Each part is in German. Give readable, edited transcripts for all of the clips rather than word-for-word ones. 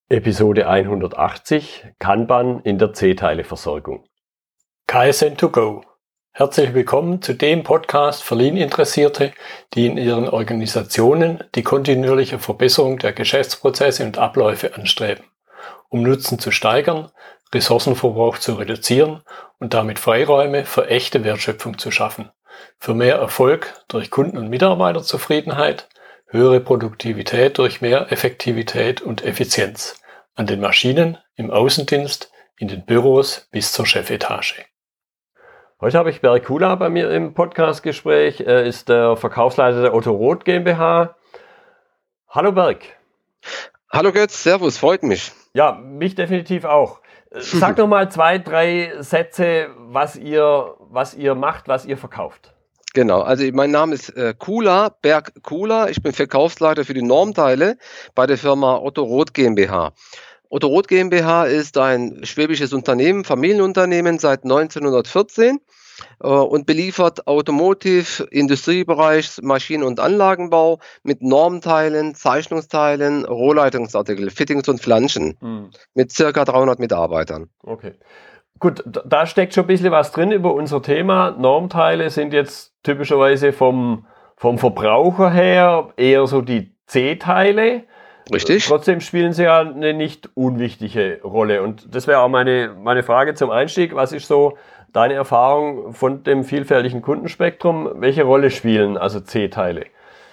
Episode 180 Kanban in der C-Teile-Versorgung. Kaizen2Go. Herzlich willkommen zu dem Podcast für Lean-Interessierte, die in ihren Organisationen die kontinuierliche Verbesserung der Geschäftsprozesse und Abläufe anstreben, um Nutzen zu steigern, Ressourcenverbrauch zu reduzieren und damit Freiräume für echte Wertschöpfung zu schaffen, für mehr Erfolg durch Kunden- und Mitarbeiterzufriedenheit, höhere Produktivität durch mehr Effektivität und Effizienz an den Maschinen, im Außendienst, in den Büros bis zur Chefetage. Heute habe ich Berg Kula bei mir im Podcastgespräch. Er ist der Verkaufsleiter der Otto Roth GmbH. Hallo Berg. Hallo Götz, servus, freut mich. Ja, mich definitiv auch. Sag noch mal 2, 3 Sätze, was ihr macht, was ihr verkauft. Genau, also mein Name ist Kula, Berg Kula. Ich bin Verkaufsleiter für die Normteile bei der Firma Otto Roth GmbH. Otto Roth GmbH ist ein schwäbisches Unternehmen, Familienunternehmen seit 1914 und beliefert Automotive, Industriebereich, Maschinen- und Anlagenbau mit Normteilen, Zeichnungsteilen, Rohrleitungsartikel, Fittings und Flanschen mit ca. 300 Mitarbeitern. Okay. Gut, da steckt schon ein bisschen was drin über unser Thema. Normteile sind jetzt typischerweise vom Verbraucher her eher so die C-Teile. Richtig. Trotzdem spielen sie ja eine nicht unwichtige Rolle. Und das wäre auch meine Frage zum Einstieg. Was ist so deine Erfahrung von dem vielfältigen Kundenspektrum? Welche Rolle spielen also C-Teile?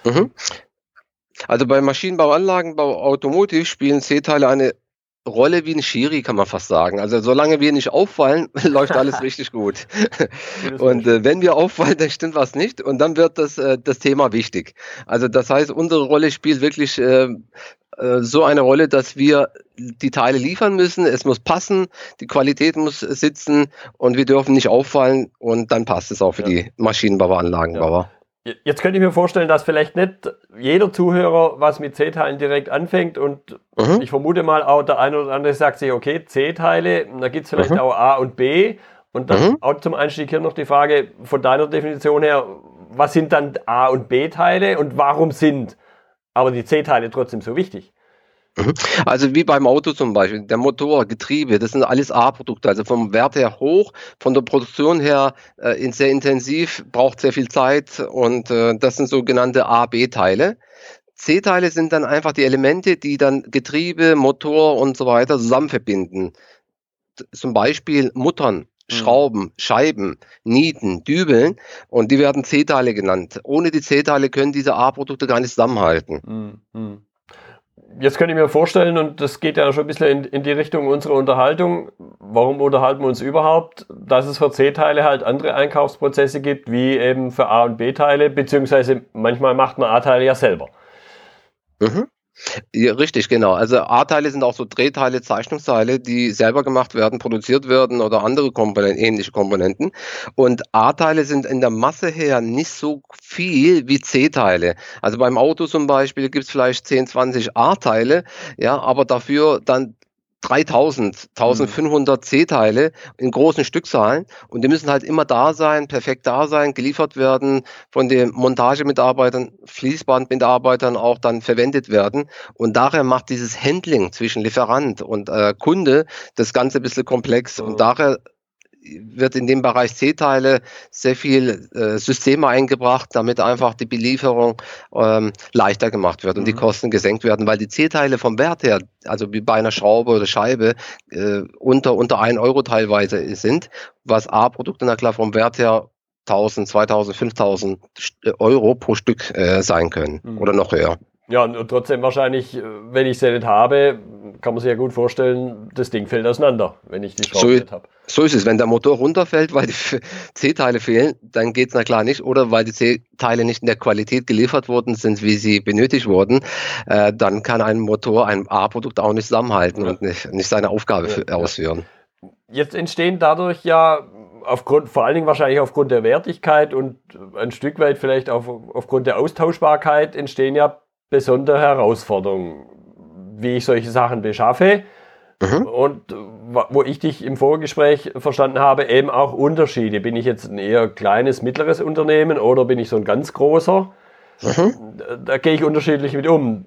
Also bei Maschinenbau, Anlagenbau, Automotive spielen C-Teile eine Rolle wie ein Schiri, kann man fast sagen. Also solange wir nicht auffallen, läuft alles richtig gut. Und wenn wir auffallen, dann stimmt was nicht und dann wird das Thema wichtig. Also das heißt, unsere Rolle spielt wirklich so eine Rolle, dass wir die Teile liefern müssen. Es muss passen, die Qualität muss sitzen und wir dürfen nicht auffallen und dann passt es auch für die Maschinenbauer, Anlagenbauer. Ja. Jetzt könnte ich mir vorstellen, dass vielleicht nicht jeder Zuhörer was mit C-Teilen direkt anfängt und ich vermute mal auch der eine oder andere sagt sich, okay, C-Teile, da gibt es vielleicht auch A und B und dann auch zum Einstieg hier noch die Frage von deiner Definition her, was sind dann A- und B-Teile und warum sind aber die C-Teile trotzdem so wichtig? Also wie beim Auto zum Beispiel, der Motor, Getriebe, das sind alles A-Produkte, also vom Wert her hoch, von der Produktion her sehr intensiv, braucht sehr viel Zeit und das sind sogenannte A-B-Teile. C-Teile sind dann einfach die Elemente, die dann Getriebe, Motor und so weiter zusammen verbinden. Zum Beispiel Muttern, Schrauben, Scheiben, Nieten, Dübeln und die werden C-Teile genannt. Ohne die C-Teile können diese A-Produkte gar nicht zusammenhalten. Jetzt könnte ich mir vorstellen, und das geht ja schon ein bisschen in die Richtung unserer Unterhaltung, warum unterhalten wir uns überhaupt, dass es für C-Teile halt andere Einkaufsprozesse gibt, wie eben für A- und B-Teile, beziehungsweise manchmal macht man A-Teile ja selber. Ja, richtig, genau. Also A-Teile sind auch so Drehteile, Zeichnungsteile, die selber gemacht werden, produziert werden oder andere Komponenten, ähnliche Komponenten. Und A-Teile sind in der Masse her nicht so viel wie C-Teile. Also beim Auto zum Beispiel gibt es vielleicht 10, 20 A-Teile, ja, aber dafür dann 3000, 1500 C-Teile in großen Stückzahlen und die müssen halt immer da sein, perfekt da sein, geliefert werden, von den Montagemitarbeitern, Fließbandmitarbeitern auch dann verwendet werden und daher macht dieses Handling zwischen Lieferant und Kunde das Ganze ein bisschen komplex und daher wird in dem Bereich C-Teile sehr viel Systeme eingebracht, damit einfach die Belieferung leichter gemacht wird und die Kosten gesenkt werden, weil die C-Teile vom Wert her, also wie bei einer Schraube oder Scheibe, unter 1 Euro teilweise sind, was A-Produkte, na klar, vom Wert her 1000, 2000, 5000 Euro pro Stück sein können oder noch höher. Ja, und trotzdem wahrscheinlich, wenn ich sie nicht habe, kann man sich ja gut vorstellen, das Ding fällt auseinander, wenn ich die Schraube nicht habe. So ist es. Wenn der Motor runterfällt, weil die C-Teile fehlen, dann geht es na klar nicht. Oder weil die C-Teile nicht in der Qualität geliefert worden sind, wie sie benötigt wurden, dann kann ein Motor, ein A-Produkt auch nicht zusammenhalten und nicht seine Aufgabe ausführen. Jetzt entstehen dadurch ja vor allen Dingen wahrscheinlich aufgrund der Wertigkeit und ein Stück weit vielleicht auch aufgrund der Austauschbarkeit entstehen ja besondere Herausforderungen, wie ich solche Sachen beschaffe. Und wo ich dich im Vorgespräch verstanden habe, eben auch Unterschiede. Bin ich jetzt ein eher kleines, mittleres Unternehmen oder bin ich so ein ganz großer? Da gehe ich unterschiedlich mit um.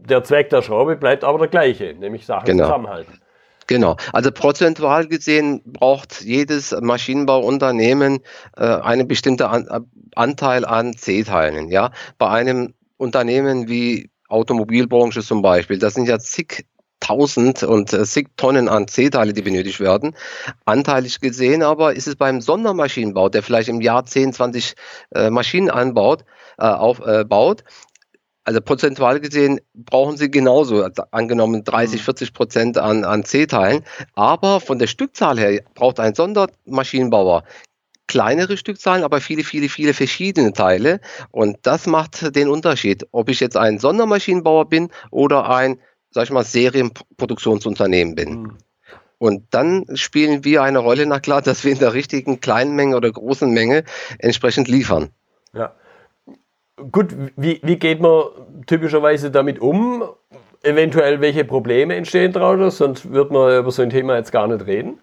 der Zweck der Schraube bleibt aber der gleiche, nämlich Sachen zusammenhalten. Genau, also prozentual gesehen braucht jedes Maschinenbauunternehmen einen bestimmten Anteil an C-Teilen. Ja? Bei einem Unternehmen wie Automobilbranche zum Beispiel, das sind ja zigtausend und zig Tonnen an C-Teile, die benötigt werden. Anteilig gesehen aber ist es beim Sondermaschinenbau, der vielleicht im Jahr 10, 20 Maschinen aufbaut, also prozentual gesehen brauchen sie genauso, also angenommen 30-40% an C-Teilen. Aber von der Stückzahl her braucht ein Sondermaschinenbauer kleinere Stückzahlen, aber viele verschiedene Teile. Und das macht den Unterschied, ob ich jetzt ein Sondermaschinenbauer bin oder ein, sag ich mal, Serienproduktionsunternehmen bin. Und dann spielen wir eine Rolle, na klar, dass wir in der richtigen kleinen Menge oder großen Menge entsprechend liefern. Ja. Gut, wie geht man typischerweise damit um? Eventuell welche Probleme entstehen daraus, sonst wird man über so ein Thema jetzt gar nicht reden.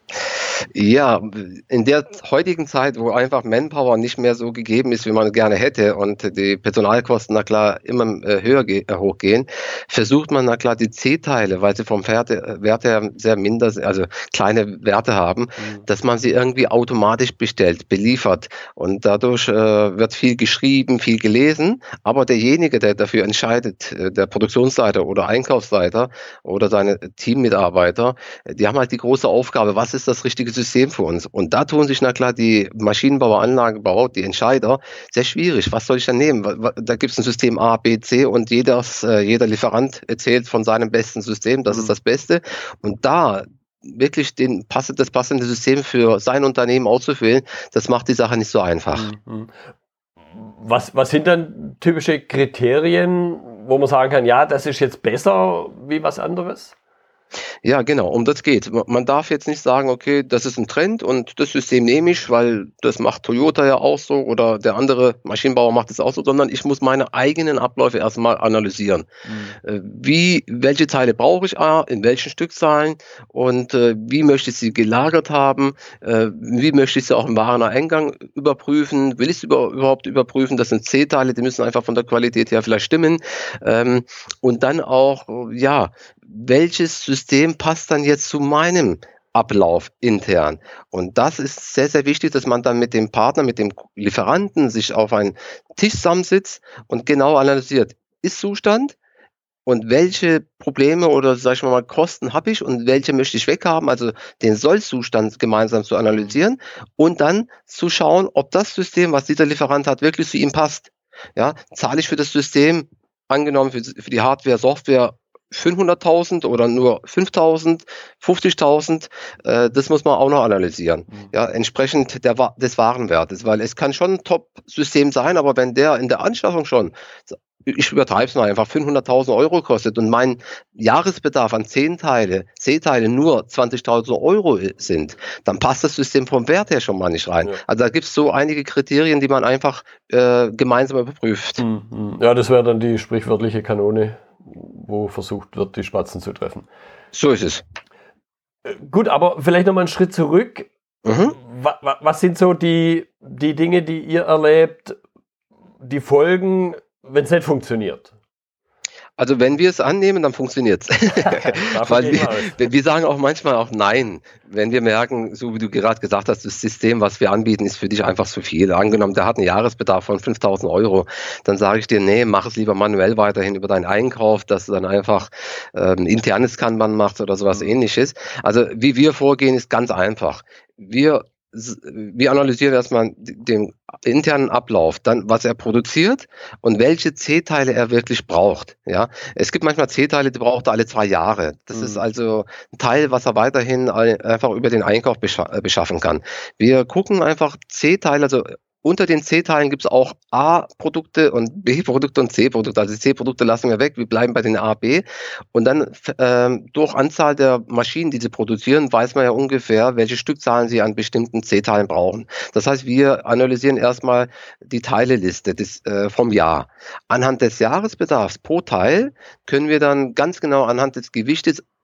Ja, in der heutigen Zeit, wo einfach Manpower nicht mehr so gegeben ist, wie man gerne hätte und die Personalkosten, na klar, immer hochgehen, versucht man, na klar, die C-Teile, weil sie vom Wert her sehr minder, also kleine Werte haben, dass man sie irgendwie automatisch bestellt, beliefert. Und dadurch wird viel geschrieben, viel gelesen, aber derjenige, der dafür entscheidet, der Produktionsleiter oder Einkaufsleiter oder seine Teammitarbeiter, die haben halt die große Aufgabe, was ist das richtige System für uns? Und da tun sich, na klar, die Maschinenbauer, Anlagenbauer, die Entscheider, sehr schwierig. Was soll ich denn nehmen? Da gibt es ein System A, B, C und jeder Lieferant erzählt von seinem besten System, das ist das Beste. Und da wirklich das passende System für sein Unternehmen auszuwählen, das macht die Sache nicht so einfach. Was sind dann typische Kriterien, wo man sagen kann, ja, das ist jetzt besser wie was anderes? Ja, genau, um das geht. Man darf jetzt nicht sagen, okay, das ist ein Trend und das System nehme ich, weil das macht Toyota ja auch so oder der andere Maschinenbauer macht es auch so, sondern ich muss meine eigenen Abläufe erstmal analysieren. Welche Teile brauche ich, in welchen Stückzahlen und wie möchte ich sie gelagert haben, wie möchte ich sie auch im Wareneingang überprüfen, will ich sie überhaupt überprüfen, das sind C-Teile, die müssen einfach von der Qualität her vielleicht stimmen und dann auch, ja, welches System passt dann jetzt zu meinem Ablauf intern? Und das ist sehr, sehr wichtig, dass man dann mit dem Partner, mit dem Lieferanten sich auf einen Tisch zusammensitzt und genau analysiert, Ist-Zustand und welche Probleme oder, sag ich mal, Kosten habe ich und welche möchte ich weghaben, also den Soll-Zustand gemeinsam zu analysieren und dann zu schauen, ob das System, was dieser Lieferant hat, wirklich zu ihm passt. Ja, zahle ich für das System, angenommen für die Hardware, Software, 500.000 oder nur 5.000, 50.000, das muss man auch noch analysieren. Ja, entsprechend des Warenwertes, weil es kann schon ein Top-System sein, aber wenn der in der Anschaffung schon, ich übertreibe es mal einfach, 500.000 Euro kostet und mein Jahresbedarf an C-Teile nur 20.000 Euro sind, dann passt das System vom Wert her schon mal nicht rein. Ja. Also da gibt es so einige Kriterien, die man einfach gemeinsam überprüft. Ja, das wäre dann die sprichwörtliche Kanone, wo versucht wird, die Spatzen zu treffen. So ist es. Gut, aber vielleicht nochmal einen Schritt zurück. Was sind so die Dinge, die ihr erlebt, die Folgen, wenn es nicht funktioniert? Also wenn wir es annehmen, dann funktioniert es. Weil wir sagen auch manchmal auch nein, wenn wir merken, so wie du gerade gesagt hast, das System, was wir anbieten, ist für dich einfach zu viel. Angenommen, der hat einen Jahresbedarf von 5.000 Euro, dann sage ich dir, nee, mach es lieber manuell weiterhin über deinen Einkauf, dass du dann einfach ein internes Kanban machst oder sowas Ähnliches. Also wie wir vorgehen, ist ganz einfach. Wir analysieren erstmal den internen Ablauf, dann was er produziert und welche C-Teile er wirklich braucht. Ja, es gibt manchmal C-Teile, die braucht er alle 2 Jahre. Das ist also ein Teil, was er weiterhin einfach über den Einkauf beschaffen kann. Wir gucken einfach C-Teile, also unter den C-Teilen gibt es auch A-Produkte und B-Produkte und C-Produkte. Also die C-Produkte lassen wir weg, wir bleiben bei den A, B. Und dann durch Anzahl der Maschinen, die sie produzieren, weiß man ja ungefähr, welche Stückzahlen sie an bestimmten C-Teilen brauchen. Das heißt, wir analysieren erstmal die Teileliste vom Jahr. Anhand des Jahresbedarfs pro Teil können wir dann ganz genau anhand des Gewichtes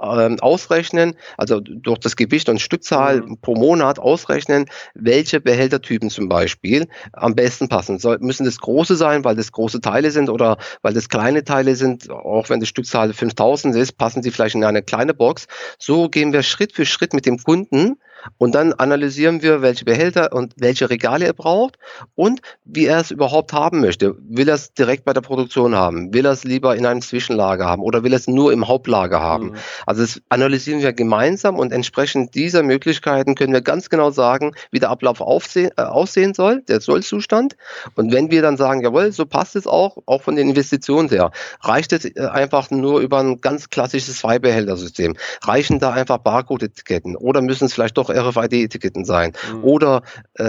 ausrechnen, also durch das Gewicht und Stückzahl pro Monat ausrechnen, welche Behältertypen zum Beispiel am besten passen. Müssen das große sein, weil das große Teile sind, oder weil das kleine Teile sind, auch wenn die Stückzahl 5000 ist, passen sie vielleicht in eine kleine Box. So gehen wir Schritt für Schritt mit dem Kunden und dann analysieren wir, welche Behälter und welche Regale er braucht und wie er es überhaupt haben möchte. Will er es direkt bei der Produktion haben? Will er es lieber in einem Zwischenlager haben? Oder will er es nur im Hauptlager haben? Also das analysieren wir gemeinsam und entsprechend dieser Möglichkeiten können wir ganz genau sagen, wie der Ablauf aussehen soll, der Sollzustand. Und wenn wir dann sagen, jawohl, so passt es auch von den Investitionen her, reicht es einfach nur über ein ganz klassisches Zwei-Behälter-System? Reichen da einfach Barcode-Etiketten oder müssen es vielleicht doch RFID-Etiketten sein? Oder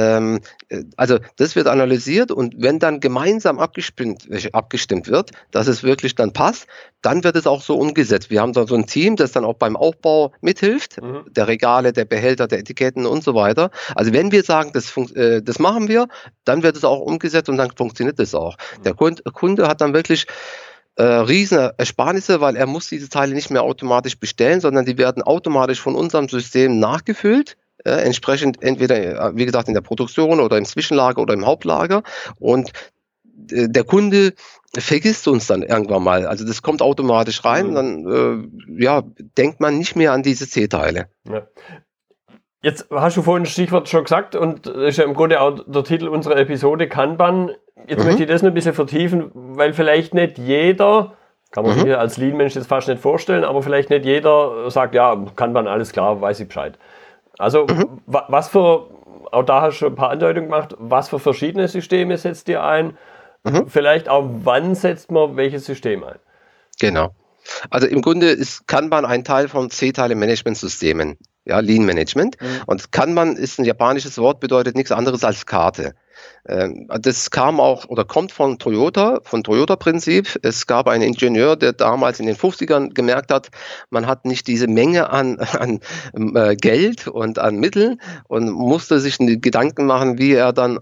also das wird analysiert und wenn dann gemeinsam abgestimmt wird, dass es wirklich dann passt, dann wird es auch so umgesetzt. Wir haben da so ein Team, das dann auch beim Aufbau mithilft, der Regale, der Behälter, der Etiketten und so weiter. Also wenn wir sagen, das machen wir, dann wird es auch umgesetzt und dann funktioniert es auch. Der Kunde hat dann wirklich riesen Ersparnisse, weil er muss diese Teile nicht mehr automatisch bestellen, sondern die werden automatisch von unserem System nachgefüllt. Entsprechend entweder, wie gesagt, in der Produktion oder im Zwischenlager oder im Hauptlager. Und der Kunde vergisst uns dann irgendwann mal. Also das kommt automatisch rein, dann denkt man nicht mehr an diese C-Teile. Ja. Jetzt hast du vorhin ein Stichwort schon gesagt und das ist ja im Grunde auch der Titel unserer Episode, Kanban. Jetzt möchte ich das noch ein bisschen vertiefen, weil vielleicht nicht jeder, kann man sich als Lean-Mensch jetzt fast nicht vorstellen, aber vielleicht nicht jeder sagt, ja, Kanban, alles klar, weiß ich Bescheid. Also was für, auch da hast du ein paar Andeutungen gemacht, was für verschiedene Systeme setzt ihr ein? Vielleicht auch, wann setzt man welches System ein? Genau. Also im Grunde ist Kanban ein Teil von C-Teile-Management-Systemen, ja, Lean Management. Und Kanban ist ein japanisches Wort, bedeutet nichts anderes als Karte. Das kam auch oder kommt von Toyota-Prinzip. Es gab einen Ingenieur, der damals in den 50ern gemerkt hat, man hat nicht diese Menge an Geld und an Mitteln und musste sich Gedanken machen, wie er dann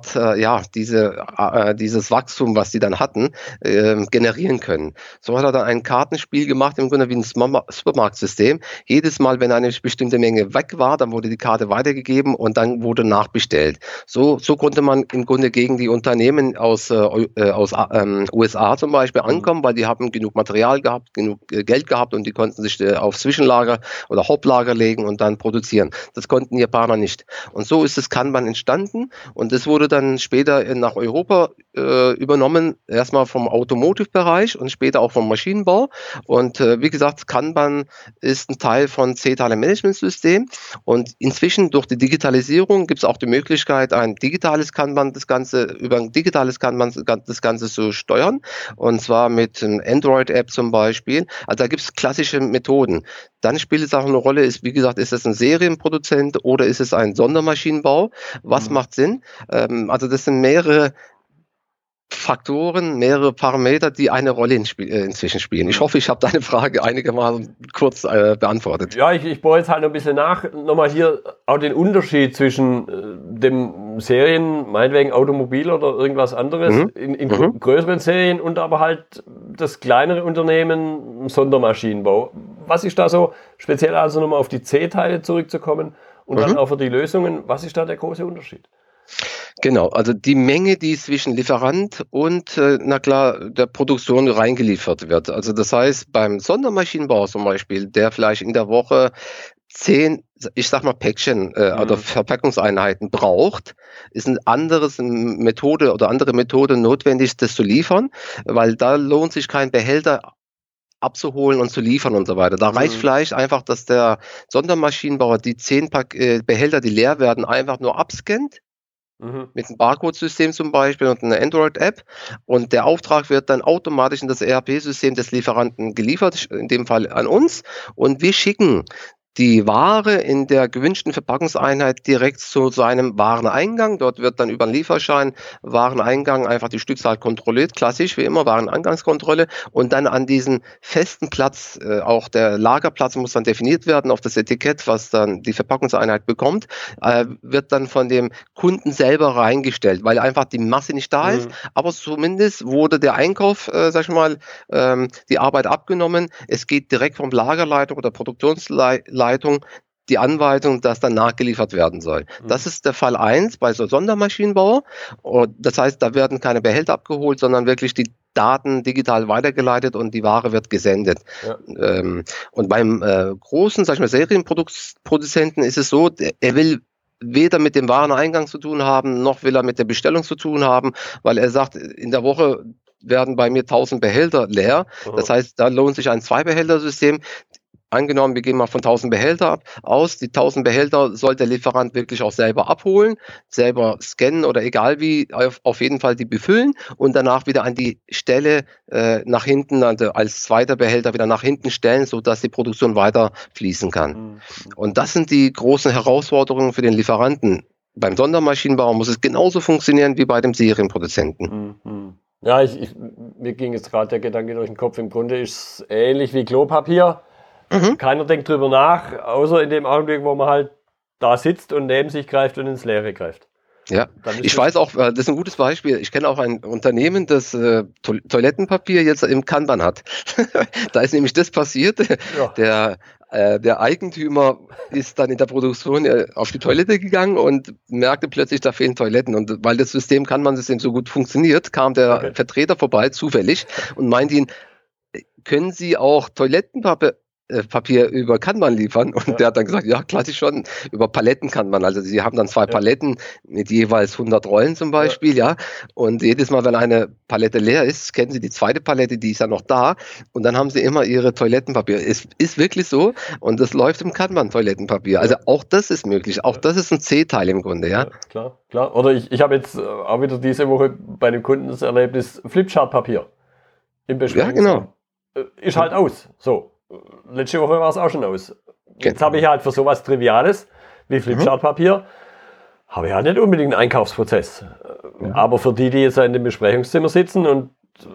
dieses Wachstum, was die dann hatten, generieren können. So hat er dann ein Kartenspiel gemacht, im Grunde wie ein Supermarktsystem. Jedes Mal, wenn eine bestimmte Menge weg war, dann wurde die Karte weitergegeben und dann wurde nachbestellt. So konnte man im Grunde gegen die Unternehmen aus USA zum Beispiel ankommen, weil die haben genug Material gehabt, genug Geld gehabt und die konnten sich auf Zwischenlager oder Hauptlager legen und dann produzieren. Das konnten die Japaner nicht. Und so ist das Kanban entstanden und es wurde dann später nach Europa übernommen, erstmal vom Automotive-Bereich und später auch vom Maschinenbau. Und wie gesagt, Kanban ist ein Teil von C-Teile-Management-System und inzwischen durch die Digitalisierung gibt es auch die Möglichkeit, über ein digitales Kanban das Ganze zu steuern und zwar mit einer Android-App zum Beispiel. Also da gibt es klassische Methoden. Dann spielt es auch eine Rolle, wie gesagt, ist es ein Serienproduzent oder ist es ein Sondermaschinenbau? Was macht Sinn? Also das sind mehrere Faktoren, mehrere Parameter, die eine Rolle inzwischen spielen. Ich hoffe, ich habe deine Frage einigermaßen kurz beantwortet. Ja, ich bohre jetzt halt noch ein bisschen nach. Nochmal hier auch den Unterschied zwischen dem Serien, meinetwegen Automobil oder irgendwas anderes, in größeren Serien und aber halt das kleinere Unternehmen, Sondermaschinenbau. Was ist da so speziell, also nochmal auf die C-Teile zurückzukommen und dann auch für die Lösungen, was ist da der große Unterschied? Genau, also die Menge, die zwischen Lieferant und, der Produktion reingeliefert wird. Also das heißt, beim Sondermaschinenbau zum Beispiel, der vielleicht in der Woche 10, ich sag mal Päckchen oder Verpackungseinheiten braucht, ist eine andere Methode notwendig, das zu liefern, weil da lohnt sich kein Behälter abzuholen und zu liefern und so weiter. Da reicht vielleicht einfach, dass der Sondermaschinenbauer die 10 Behälter, die leer werden, einfach nur abscannt. Mit einem Barcode-System zum Beispiel und einer Android-App und der Auftrag wird dann automatisch in das ERP-System des Lieferanten geliefert, in dem Fall an uns und wir schicken die Ware in der gewünschten Verpackungseinheit direkt zu seinem Wareneingang. Dort wird dann über einen Lieferschein Wareneingang einfach die Stückzahl kontrolliert, klassisch wie immer Wareneingangskontrolle, und dann an diesen festen Platz, auch der Lagerplatz muss dann definiert werden auf das Etikett, was dann die Verpackungseinheit bekommt, wird dann von dem Kunden selber reingestellt, weil einfach die Masse nicht da ist, aber zumindest wurde der Einkauf, die Arbeit abgenommen. Es geht direkt vom Lagerleitung oder Produktionsleitung die Anweisung, dass dann nachgeliefert werden soll. Das ist der Fall 1 bei so Sondermaschinenbau. Und das heißt, da werden keine Behälter abgeholt, sondern wirklich die Daten digital weitergeleitet und die Ware wird gesendet. Ja. Und beim großen, sag ich mal, Serienproduzenten ist es so, er will weder mit dem Wareneingang zu tun haben, noch will er mit der Bestellung zu tun haben, weil er sagt, in der Woche werden bei mir 1000 Behälter leer. Das heißt, da lohnt sich ein 2-Behälter-System. Angenommen, wir gehen mal von 1000 Behälter aus. Die 1000 Behälter soll der Lieferant wirklich auch selber abholen, selber scannen oder egal wie, auf jeden Fall die befüllen und danach wieder an die Stelle nach hinten, also als zweiter Behälter wieder nach hinten stellen, sodass die Produktion weiter fließen kann. Und das sind die großen Herausforderungen für den Lieferanten. Beim Sondermaschinenbau muss es genauso funktionieren wie bei dem Serienproduzenten. Ja, mir ging jetzt gerade der Gedanke durch den Kopf. Im Grunde ist es ähnlich wie Klopapier. Keiner denkt drüber nach, außer in dem Augenblick, wo man halt da sitzt und neben sich greift und ins Leere greift. Ja, ich weiß auch, das ist ein gutes Beispiel. Ich kenne auch ein Unternehmen, das Toilettenpapier jetzt im Kanban hat. Da ist nämlich das passiert. Ja. Der Eigentümer ist dann in der Produktion auf die Toilette gegangen und merkte plötzlich, da fehlen Toiletten. Und weil das Kanban-System so gut funktioniert, kam der Vertreter vorbei, zufällig, und meinte ihn, können Sie auch Toilettenpapier über Kanban liefern? Und der hat dann gesagt, ja, klassisch schon, über Paletten kann man. Also sie haben dann 2 Paletten mit jeweils 100 Rollen zum Beispiel, ja. Und jedes Mal, wenn eine Palette leer ist, kennen sie die zweite Palette, die ist ja noch da. Und dann haben sie immer ihre Toilettenpapier. Es ist wirklich so. Und das läuft im Kanban-Toilettenpapier. Also auch das ist möglich. Auch das ist ein C-Teil im Grunde, ja. Klar. Oder ich habe jetzt auch wieder diese Woche bei einem Kunden das Erlebnis, Flipchart-Papier im Besprechungsraum. Ja, genau. Ist halt aus. So. Letzte Woche war es auch schon aus. Jetzt habe ich halt für sowas Triviales wie Flipchartpapier, habe ich halt nicht unbedingt einen Einkaufsprozess. Aber für die jetzt in dem Besprechungszimmer sitzen und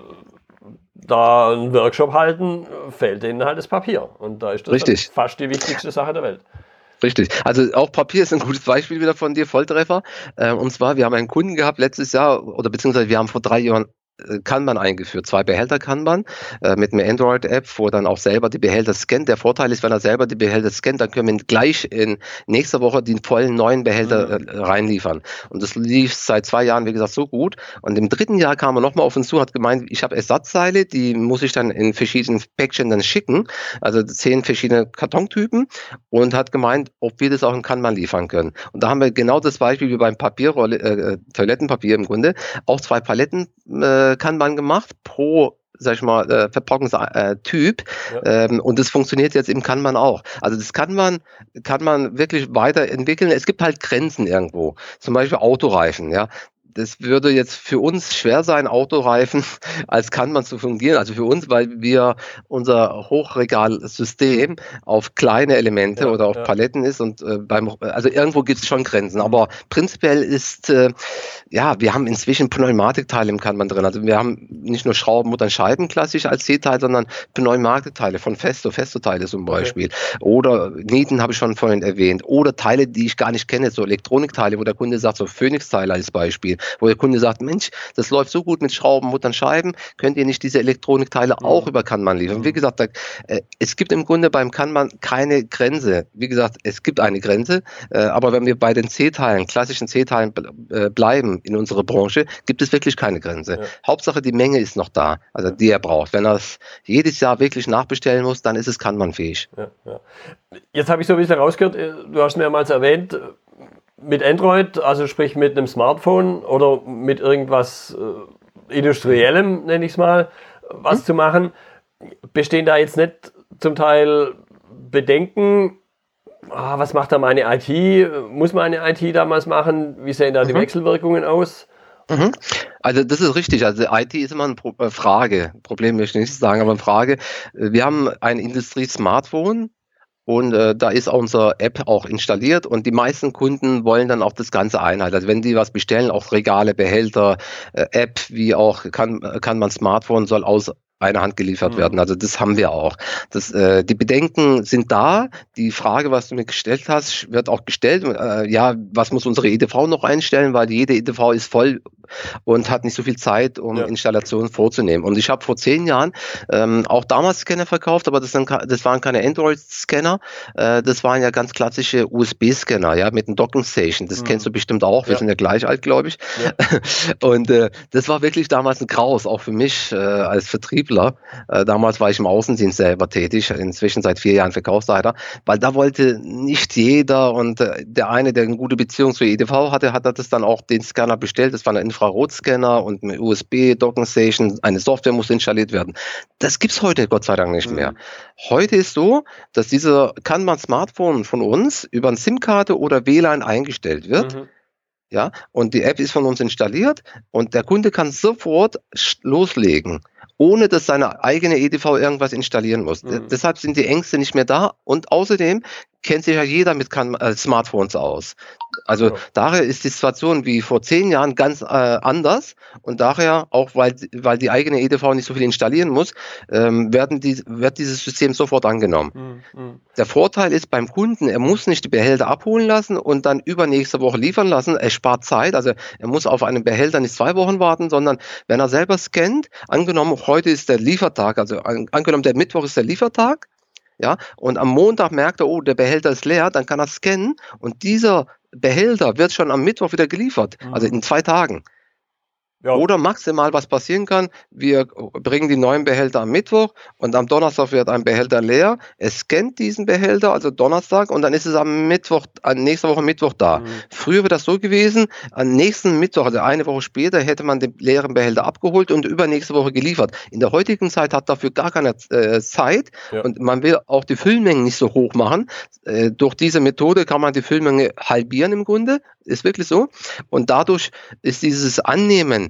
da einen Workshop halten, fehlt denen halt das Papier. Und da ist das fast die wichtigste Sache der Welt. Richtig. Also auch Papier ist ein gutes Beispiel wieder von dir, Volltreffer. Und zwar, wir haben einen Kunden gehabt letztes Jahr, oder beziehungsweise wir haben vor 3 Jahren Kanban eingeführt, 2 Behälter Kanban mit einer Android-App, wo dann auch selber die Behälter scannt. Der Vorteil ist, wenn er selber die Behälter scannt, dann können wir gleich in nächster Woche die vollen neuen Behälter reinliefern. Und das lief seit 2 Jahren, wie gesagt, so gut. Und im 3. Jahr kam er nochmal auf uns zu, hat gemeint, ich habe Ersatzteile, die muss ich dann in verschiedenen Päckchen dann schicken, also 10 verschiedene Kartontypen, und hat gemeint, ob wir das auch in Kanban liefern können. Und da haben wir genau das Beispiel wie beim Toilettenpapier im Grunde, auch 2 Paletten Kanban gemacht pro, sag ich mal, Verpackungstyp, und das funktioniert jetzt im Kanban auch. Also das Kanban kann man wirklich weiterentwickeln. Es gibt halt Grenzen irgendwo, zum Beispiel Autoreifen, ja. Das würde jetzt für uns schwer sein, Autoreifen als Kanban zu fungieren. Also für uns, weil wir unser Hochregalsystem auf kleine Elemente oder auf Paletten ist und also irgendwo gibt es schon Grenzen. Aber prinzipiell ist, wir haben inzwischen Pneumatikteile im Kanban drin. Also wir haben nicht nur Schrauben, Muttern, Scheiben klassisch als C-Teil, sondern Pneumatikteile von Festo-Teile zum Beispiel. Oder Nieten habe ich schon vorhin erwähnt. Oder Teile, die ich gar nicht kenne, so Elektronikteile, wo der Kunde sagt, so Phoenix-Teile als Beispiel, wo der Kunde sagt, Mensch, das läuft so gut mit Schrauben, Muttern, Scheiben, könnt ihr nicht diese Elektronikteile auch über Kanban liefern? Wie gesagt, es gibt im Grunde beim Kanban keine Grenze. Wie gesagt, es gibt eine Grenze, aber wenn wir bei den C-Teilen, klassischen C-Teilen bleiben in unserer Branche, gibt es wirklich keine Grenze. Hauptsache, die Menge ist noch da, also die er braucht. Wenn er es jedes Jahr wirklich nachbestellen muss, dann ist es Kanban-fähig. Jetzt habe ich so ein bisschen rausgehört, du hast mehrmals erwähnt, mit Android, also sprich mit einem Smartphone oder mit irgendwas Industriellem, nenne ich es mal, was zu machen. Bestehen da jetzt nicht zum Teil Bedenken, was macht da meine IT? Muss meine IT damals machen? Wie sehen da die Wechselwirkungen aus? Also das ist richtig. Also IT ist immer eine Frage. Problem möchte ich nicht sagen, aber eine Frage. Wir haben ein Industrie-Smartphone. und da ist unsere App auch installiert und die meisten Kunden wollen dann auch das ganze Einheit. Also wenn die was bestellen, auch Regale, Behälter, App, wie auch kann man Smartphone soll aus einer Hand geliefert werden. Also das haben wir auch. Die Bedenken sind da. Die Frage, was du mir gestellt hast, wird auch gestellt. Ja, was muss unsere EDV noch einstellen, weil jede EDV ist voll und hat nicht so viel Zeit, um Installationen vorzunehmen. Und ich habe vor 10 Jahren auch damals Scanner verkauft, aber das waren keine Android-Scanner. Das waren ja ganz klassische USB-Scanner, ja, mit einem Docking Station. Das kennst du bestimmt auch. Wir sind ja gleich alt, glaube ich. Ja. Und das war wirklich damals ein Graus, auch für mich als Vertriebler. Damals war ich im Außendienst selber tätig, inzwischen seit 4 Jahren Verkaufsleiter, weil da wollte nicht jeder und der eine, der eine gute Beziehung zur EDV hatte, hat das dann auch den Scanner bestellt. Das war ein Infrarotscanner und eine USB-Docking-Station, eine Software muss installiert werden. Das gibt's heute Gott sei Dank nicht mehr. Heute ist so, dass kann man Smartphone von uns über eine SIM-Karte oder WLAN eingestellt wird. Ja, und die App ist von uns installiert und der Kunde kann sofort loslegen, ohne dass seine eigene EDV irgendwas installieren muss. Deshalb sind die Ängste nicht mehr da und außerdem kennt sich ja jeder mit Smartphones aus. Also daher ist die Situation wie vor 10 Jahren ganz anders und daher, auch weil die eigene EDV nicht so viel installieren muss, wird dieses System sofort angenommen. Der Vorteil ist beim Kunden, er muss nicht die Behälter abholen lassen und dann übernächste Woche liefern lassen. Er spart Zeit, also er muss auf einen Behälter nicht 2 Wochen warten, sondern wenn er selber scannt, angenommen, heute ist der Liefertag, also angenommen, der Mittwoch ist der Liefertag, ja, und am Montag merkt er, oh, der Behälter ist leer, dann kann er scannen und dieser Behälter wird schon am Mittwoch wieder geliefert, also in 2 Tagen. Ja. Oder maximal, was passieren kann, wir bringen die neuen Behälter am Mittwoch und am Donnerstag wird ein Behälter leer. Es scannt diesen Behälter, also Donnerstag, und dann ist es am nächste Woche Mittwoch da. Früher wäre das so gewesen, am nächsten Mittwoch, also eine Woche später, hätte man den leeren Behälter abgeholt und übernächste Woche geliefert. In der heutigen Zeit hat dafür gar keine Zeit und man will auch die Füllmengen nicht so hoch machen. Durch diese Methode kann man die Füllmenge halbieren im Grunde, ist wirklich so. Und dadurch ist dieses Annehmen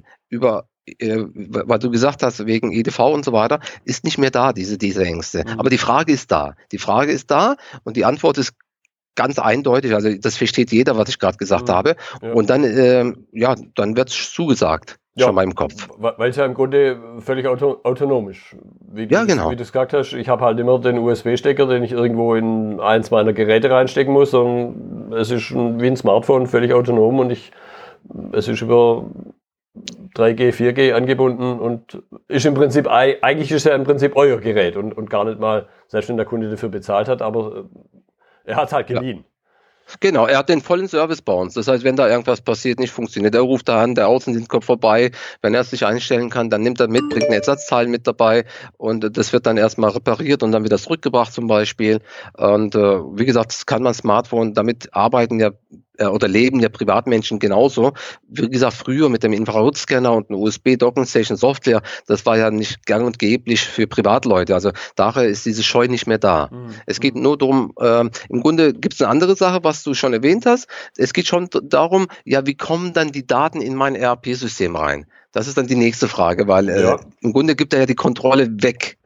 weil du gesagt hast, wegen EDV und so weiter, ist nicht mehr da, diese Ängste. Aber die Frage ist da. Die Frage ist da und die Antwort ist ganz eindeutig. Also das versteht jeder, was ich gerade gesagt habe. Ja. Und dann, dann wird es zugesagt. Schon mal im Kopf. Weil es ja im Grunde völlig autonom ist. Wie du es gesagt hast, ich habe halt immer den USB-Stecker, den ich irgendwo in eins meiner Geräte reinstecken muss. Und es ist wie ein Smartphone völlig autonom und es ist über 3G, 4G angebunden und ist im Prinzip, eigentlich ist ja im Prinzip euer Gerät und gar nicht mal, selbst wenn der Kunde dafür bezahlt hat, aber er hat es halt geliehen. Ja. Genau, er hat den vollen Service bei uns. Das heißt, wenn da irgendwas passiert, nicht funktioniert, er ruft da an, der Außendienst kommt vorbei. Wenn er es sich einstellen kann, dann nimmt er mit, bringt ein Ersatzteil mit dabei und das wird dann erstmal repariert und dann wieder zurückgebracht zum Beispiel. Und wie gesagt, das kann man Smartphone, damit arbeiten ja oder leben ja Privatmenschen genauso. Wie gesagt, früher mit dem Infrarotscanner und einer USB-Docking-Station-Software, das war ja nicht gang und gäblich für Privatleute. Also daher ist diese Scheu nicht mehr da. Es geht nur darum, im Grunde gibt es eine andere Sache, was du schon erwähnt hast. Es geht schon darum, ja, wie kommen dann die Daten in mein ERP-System rein? Das ist dann die nächste Frage, weil im Grunde gibt er ja die Kontrolle weg.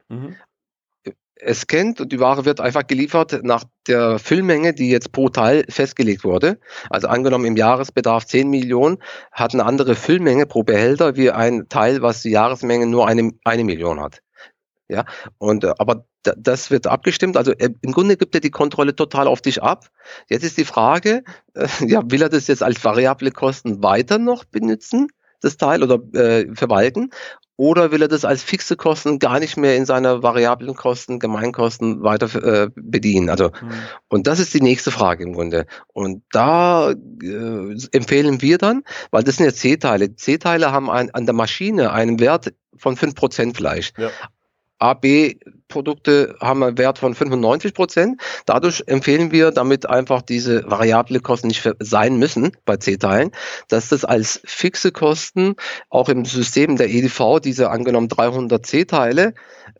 Es scannt und die Ware wird einfach geliefert nach der Füllmenge, die jetzt pro Teil festgelegt wurde. Also angenommen im Jahresbedarf 10 Millionen, hat eine andere Füllmenge pro Behälter wie ein Teil, was die Jahresmenge nur eine Million hat. Ja, und aber das wird abgestimmt. Also im Grunde gibt er die Kontrolle total auf dich ab. Jetzt ist die Frage, will er das jetzt als variable Kosten weiter noch benutzen, das Teil, oder verwalten? Oder will er das als fixe Kosten gar nicht mehr in seiner variablen Kosten, Gemeinkosten weiter bedienen? Also, und das ist die nächste Frage im Grunde. Und da empfehlen wir dann, weil das sind ja C-Teile. C-Teile haben an der Maschine einen Wert von 5% vielleicht. Ja. A-B-Produkte haben einen Wert von 95%. Dadurch empfehlen wir, damit einfach diese variable Kosten nicht sein müssen bei C-Teilen, dass das als fixe Kosten auch im System der EDV, diese angenommen 300 C-Teile,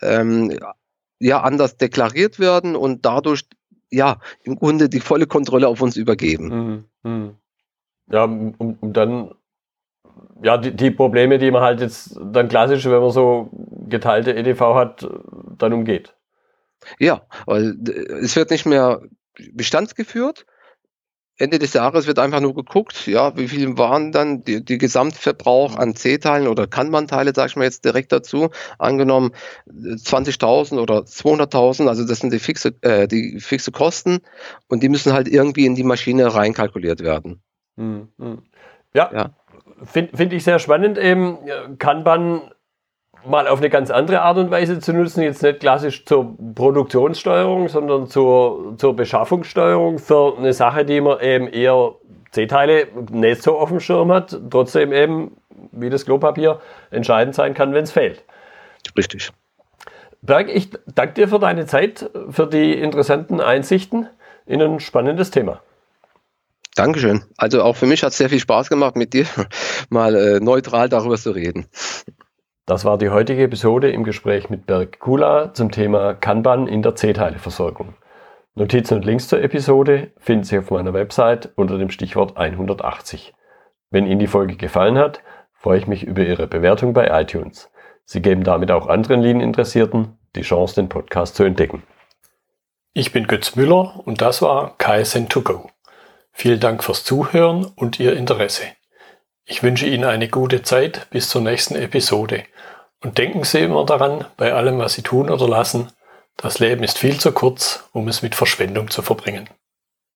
anders deklariert werden und dadurch im Grunde die volle Kontrolle auf uns übergeben. Ja, um dann die Probleme, die man halt jetzt dann klassisch, wenn man so geteilte EDV hat, dann umgeht. Ja, weil es wird nicht mehr bestandsgeführt. Ende des Jahres wird einfach nur geguckt, ja, wie viel waren dann die Gesamtverbrauch an C-Teilen oder Kanban-Teile, sage ich mal jetzt direkt dazu, angenommen 20.000 oder 200.000, also das sind die fixe Kosten und die müssen halt irgendwie in die Maschine reinkalkuliert werden. Ja. Finde ich sehr spannend, eben Kanban mal auf eine ganz andere Art und Weise zu nutzen, jetzt nicht klassisch zur Produktionssteuerung, sondern zur Beschaffungssteuerung für eine Sache, die man eben eher C-Teile nicht so auf dem Schirm hat, trotzdem eben, wie das Klopapier, entscheidend sein kann, wenn es fehlt. Richtig. Berg, ich danke dir für deine Zeit, für die interessanten Einsichten in ein spannendes Thema. Dankeschön. Also auch für mich hat es sehr viel Spaß gemacht, mit dir mal neutral darüber zu reden. Das war die heutige Episode im Gespräch mit Berg Kula zum Thema Kanban in der C-Teile-Versorgung. Notizen und Links zur Episode finden Sie auf meiner Website unter dem Stichwort 180. Wenn Ihnen die Folge gefallen hat, freue ich mich über Ihre Bewertung bei iTunes. Sie geben damit auch anderen Lean-Interessierten die Chance, den Podcast zu entdecken. Ich bin Götz Müller und das war KSN2Go. Vielen Dank fürs Zuhören und Ihr Interesse. Ich wünsche Ihnen eine gute Zeit bis zur nächsten Episode. Und denken Sie immer daran, bei allem, was Sie tun oder lassen, das Leben ist viel zu kurz, um es mit Verschwendung zu verbringen.